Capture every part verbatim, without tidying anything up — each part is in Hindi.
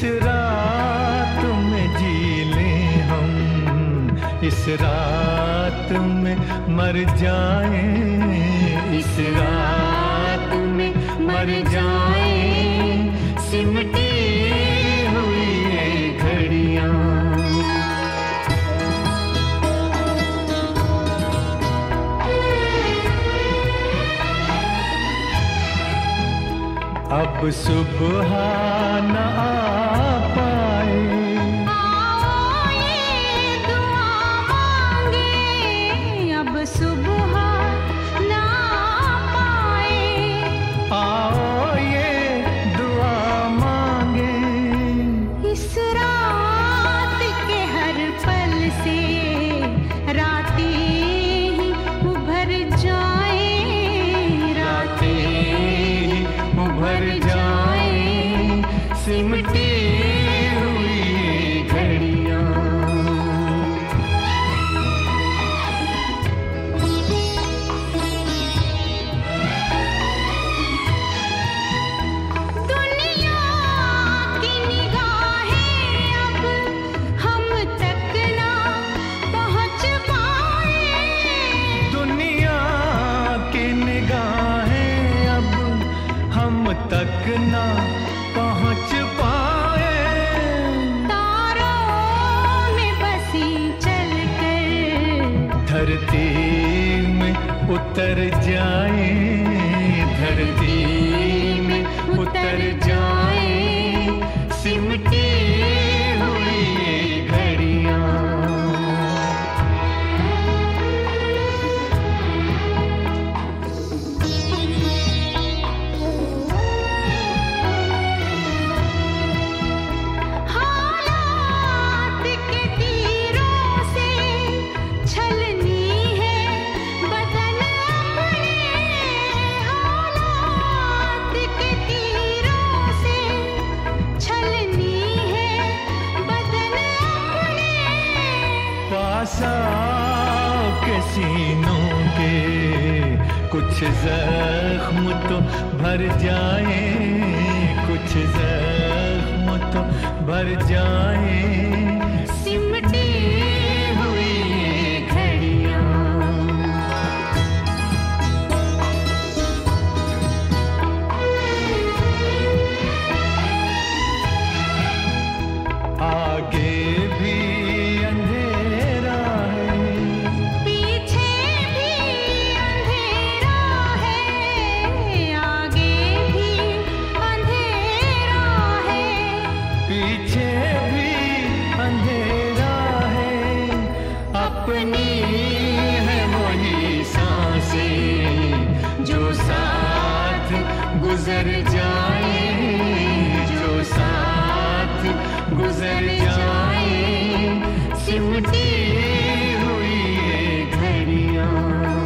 रात में जी लें हम, इस रात में मर जाएं, इस रात में मर जाएं, सिमटी हुई ये घड़ियां। अब सुबह न आ पाए, आओ ये दुआ मांगे, अब सुबह न आ पाए, आओ ये दुआ मांगे, इस रात के हर पल से रातें ही उभर जाए, रातें उभर जाए, सिमटी हुई घड़ियां। दुनिया की निगाहें अब हम तक ना पहुंच पाए, दुनिया की निगाहें अब हम तक ना पहुंच पाए, तारों में बसी चलकर धरती में उतर जाए, धरती में उतर जाए, सिमटी हुई ये घड़ियां। हालात के तीरों से छलनी है बदन अपने, हालात के तीरों से छलनी है बदन अपने, पास आओ के सीनों के कुछ जख्म तो भर जाए, कुछ जख्म तो भर जाए, सिमटी हुई ये घड़ियां। आगे भी अंधेरा है, पीछे भी अंधेरा है, आगे भी अंधेरा है, पीछे भी अंधेरा है, अपनी है वही सांसें जो साथ गुजर जाए, जो साथ गुजर जाए, सिमटी हुई ये घड़ियां।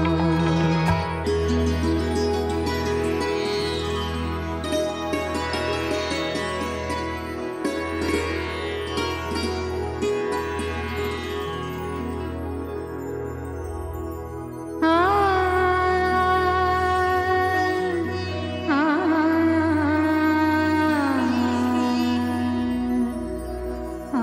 आ, आ, आ,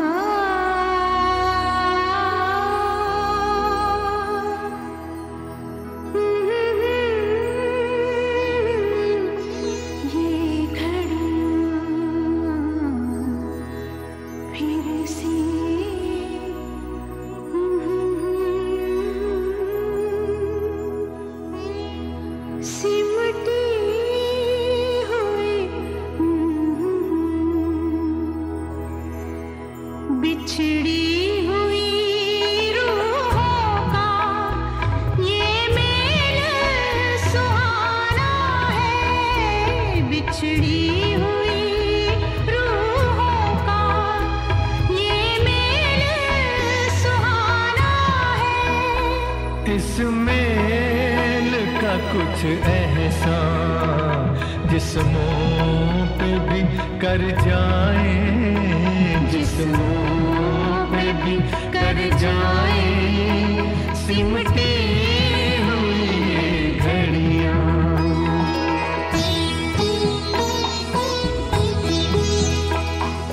ये घड़ियां फिर से सिमटी हुई, बिछड़ी हुई रूहों का ये मेल सुहाना है, बिछड़ी हुई रूहों का ये मेल सुहाना है, इस मेल का कुछ एहसान जिस्मों पे भी कर जाए, जिस्मों पे भी कर जाए, सिमटी हुई ये घड़ियां।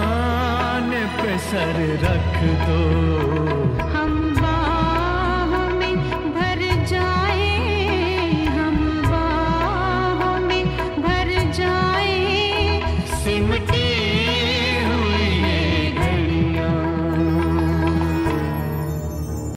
पे सर रख दो,